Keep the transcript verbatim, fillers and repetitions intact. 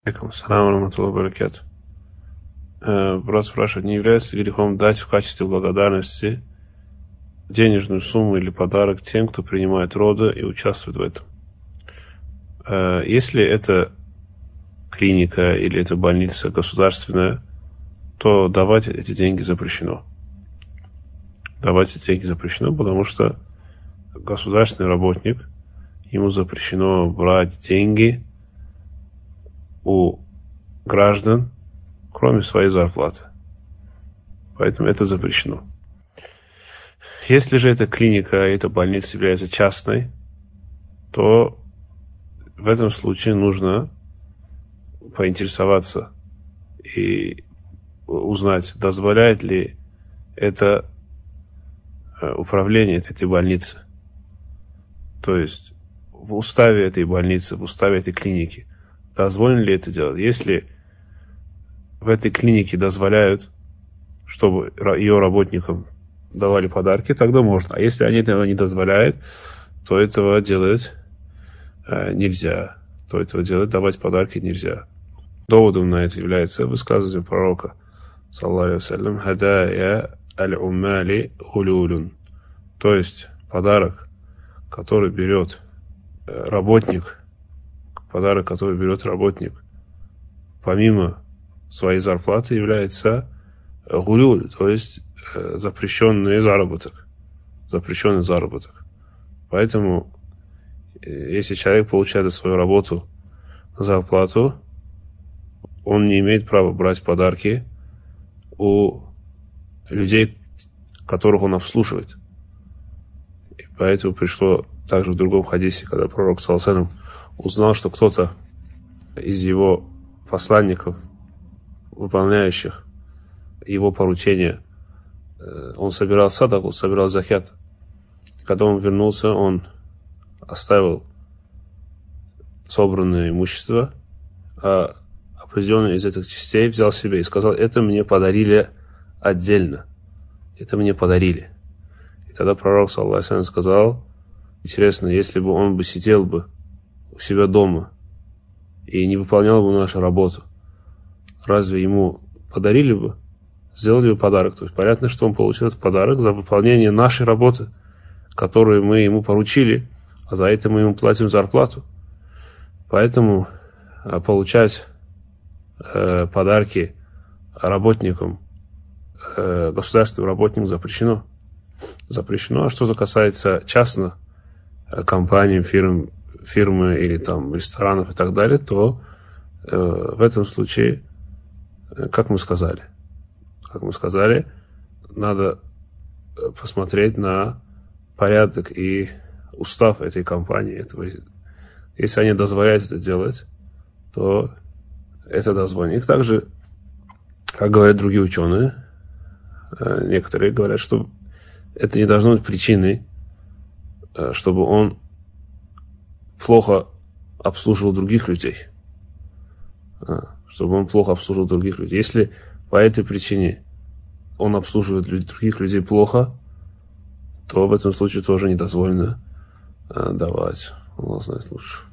Салам раматуллахи баракату. Брат спрашивает, не является ли грехом дать в качестве благодарности денежную сумму или подарок тем, кто принимает роды и участвует в этом? Если это клиника или это больница государственная, то давать эти деньги запрещено. Давать эти деньги запрещено, потому что государственный работник, ему запрещено брать деньги у граждан, кроме своей зарплаты. Поэтому это запрещено. Если же эта клиника, эта больница является частной, то в этом случае нужно поинтересоваться и узнать, дозволяет ли это управление этой больницы. То есть в уставе этой больницы, в уставе этой клиники, дозволено ли это делать? Если в этой клинике дозволяют, чтобы ее работникам давали подарки, тогда можно. А если они этого не дозволяют, то этого делать э, нельзя. То этого делать, давать подарки нельзя. Доводом на это является высказывание пророка, саллаллаху алейхи вассалям, хадая аль-уммали хулюлюн. То есть подарок, который берет работник, подарок, который берет работник, помимо своей зарплаты, является гулюль, то есть запрещенный заработок. Запрещенный заработок. Поэтому, если человек получает за свою работу зарплату, он не имеет права брать подарки у людей, которых он обслуживает. И поэтому пришло также в другом хадисе, когда пророк саллаллаху алейхи ва саллям узнал, что кто-то из его посланников, выполняющих его поручения, он собирал садаку, собирал закят. Когда он вернулся, он оставил собранное имущество, а определенную из этих частей взял себе и сказал: это мне подарили отдельно. Это мне подарили. И тогда пророк, саллаллаху алейхи ва саллям, сказал: интересно, если бы он бы сидел бы у себя дома и не выполнял бы нашу работу, разве ему подарили бы, сделали бы подарок? То есть понятно, что он получил этот подарок за выполнение нашей работы, которую мы ему поручили, а за это мы ему платим зарплату. Поэтому получать э, подарки работникам, э, государственным работникам запрещено. Запрещено. А что же касается частных э, компаний, фирм, фирмы или там ресторанов и так далее, то э, в этом случае, э, как мы сказали, как мы сказали, надо посмотреть на порядок и устав этой компании. Этого. Если они дозволяют это делать, то это дозволено. И также, как говорят другие ученые, э, некоторые говорят, что это не должно быть причиной, э, чтобы он плохо обслуживал других людей. А, чтобы он плохо обслуживал других людей. Если по этой причине он обслуживает других людей плохо, то в этом случае тоже не дозволено а, давать. Аллах знает лучше.